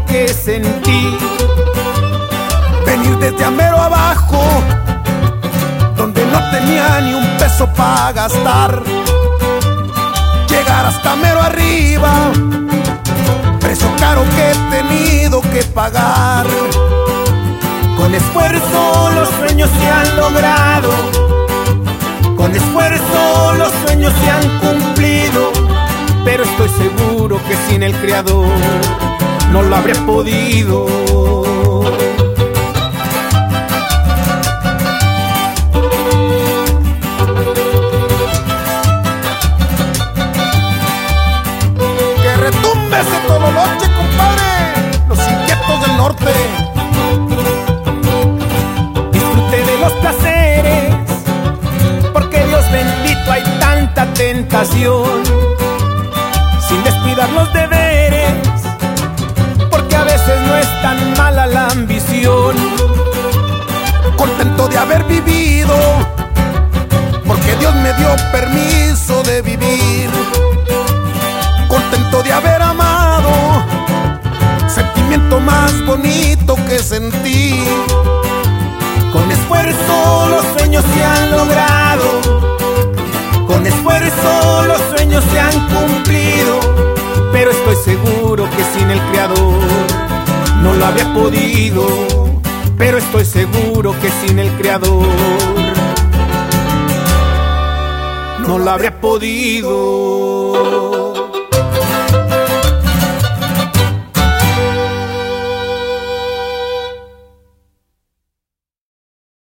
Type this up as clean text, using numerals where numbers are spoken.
que sentí. Venir desde Amero abajo, donde no tenía ni un peso para gastar, llegar hasta Amero arriba, precio caro que he tenido que pagar. Con esfuerzo los sueños se han logrado, con esfuerzo los sueños se han cumplido, pero estoy seguro que sin el Creador no lo habría podido. Que retumbe ese tololoche, compadre, los inquietos del norte. Disfrute de los placeres, porque Dios bendito hay tanta tentación, sin descuidar los deberes, porque a veces no es tan mala la ambición. Contento de haber vivido, porque Dios me dio permiso de vivir. Contento de haber amado, sentimiento más bonito que sentí. Con esfuerzo los sueños se han logrado, con esfuerzo los sueños se han cumplido, pero estoy seguro que sin el Creador no lo habría podido. Pero estoy seguro que sin el Creador no lo habría podido.